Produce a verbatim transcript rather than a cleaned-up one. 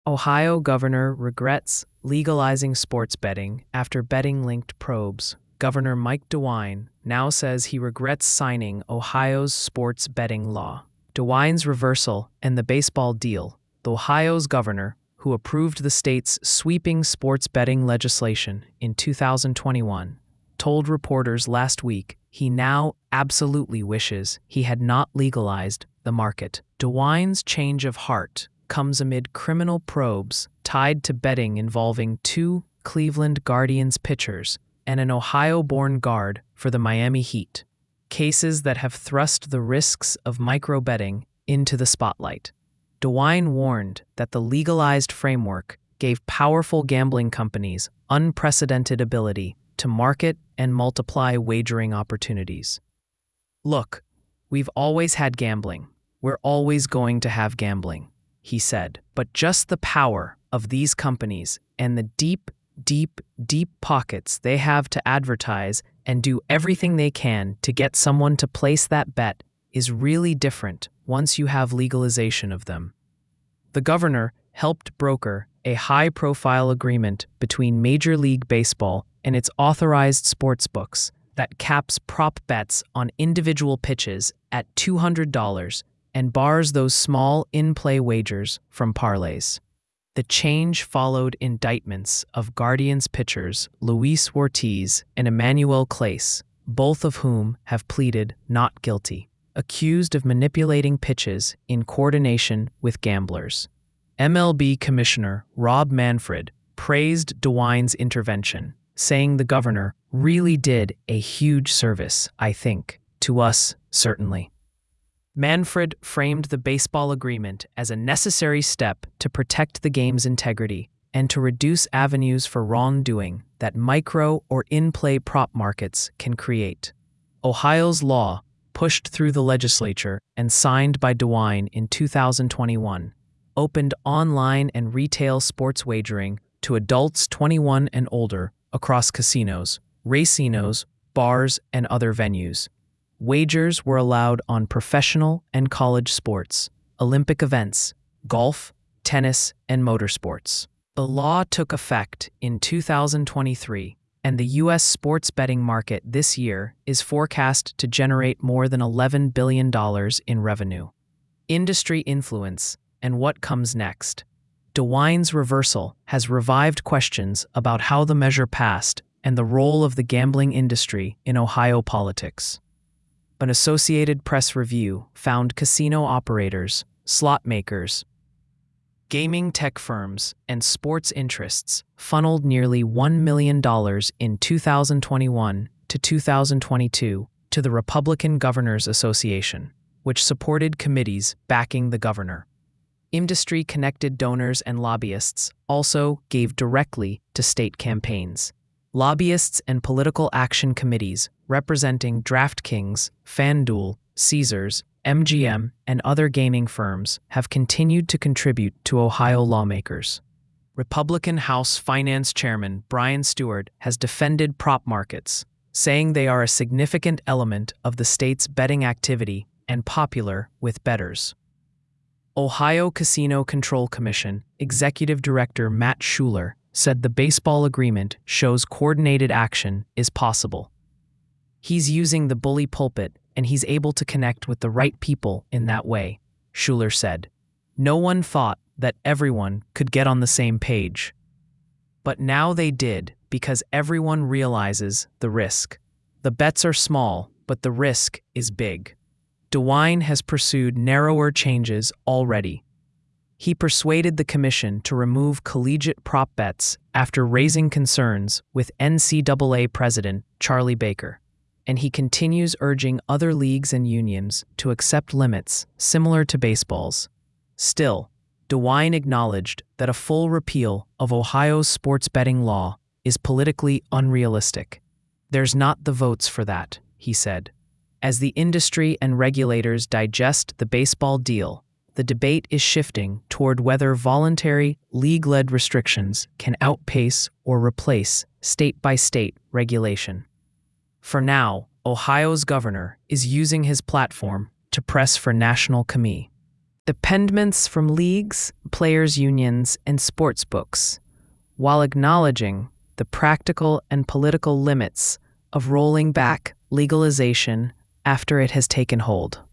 Ohio governor regrets legalizing sports betting after betting-linked probes. Governor Mike DeWine now says he regrets signing Ohio's sports betting law. DeWine's reversal and the baseball deal. The Ohio's governor, who approved the state's sweeping sports betting legislation in two thousand twenty-one, told reporters last week he now absolutely wishes he had not legalized the market. DeWine's change of heart comes amid criminal probes tied to betting involving two Cleveland Guardians pitchers and an Ohio-born guard for the Miami Heat, cases that have thrust the risks of micro-betting into the spotlight. DeWine warned that the legalized framework gave powerful gambling companies unprecedented ability to market and multiply wagering opportunities. "Look, we've always had gambling. We're always going to have gambling," he said. But just the power of these companies and the deep, deep, deep pockets they have to advertise and do everything they can to get someone to place that bet is really different once you have legalization of them. The governor helped broker a high-profile agreement between Major League Baseball and its authorized sportsbooks that caps prop bets on individual pitches at two hundred dollars and bars those small in-play wagers from parlays. The change followed indictments of Guardians pitchers Luis Ortiz and Emmanuel Clase, both of whom have pleaded not guilty, accused of manipulating pitches in coordination with gamblers. M L B Commissioner Rob Manfred praised DeWine's intervention, saying the governor really did a huge service, I think, to us, certainly. Manfred framed the baseball agreement as a necessary step to protect the game's integrity and to reduce avenues for wrongdoing that micro or in-play prop markets can create. Ohio's law, pushed through the legislature and signed by DeWine in two thousand twenty-one, opened online and retail sports wagering to adults twenty-one and older across casinos, racinos, bars, and other venues. Wagers were allowed on professional and college sports, Olympic events, golf, tennis, and motorsports. The law took effect in two thousand twenty-three, and the U S sports betting market this year is forecast to generate more than eleven billion dollars in revenue. Industry influence and what comes next. DeWine's reversal has revived questions about how the measure passed and the role of the gambling industry in Ohio politics. An Associated Press review found casino operators, slot makers, gaming tech firms, and sports interests funneled nearly one million dollars in two thousand twenty-one to two thousand twenty-two to the Republican Governors Association, which supported committees backing the governor. Industry-connected donors and lobbyists also gave directly to state campaigns. Lobbyists and political action committees representing DraftKings, FanDuel, Caesars, M G M, and other gaming firms have continued to contribute to Ohio lawmakers. Republican House Finance Chairman Brian Stewart has defended prop markets, saying they are a significant element of the state's betting activity and popular with bettors. Ohio Casino Control Commission Executive Director Matt Schuler said the baseball agreement shows coordinated action is possible. He's using the bully pulpit and he's able to connect with the right people in that way, Schuler said. No one thought that everyone could get on the same page. But now they did because everyone realizes the risk. The bets are small, but the risk is big. DeWine has pursued narrower changes already. He persuaded the commission to remove collegiate prop bets after raising concerns with N C double A President Charlie Baker, and he continues urging other leagues and unions to accept limits similar to baseball's. Still, DeWine acknowledged that a full repeal of Ohio's sports betting law is politically unrealistic. There's not the votes for that, he said. As the industry and regulators digest the baseball deal, the debate is shifting toward whether voluntary, league-led restrictions can outpace or replace state-by-state regulation. For now, Ohio's governor is using his platform to press for national committee. dependence from leagues, players' unions, and sports books, while acknowledging the practical and political limits of rolling back legalization after it has taken hold.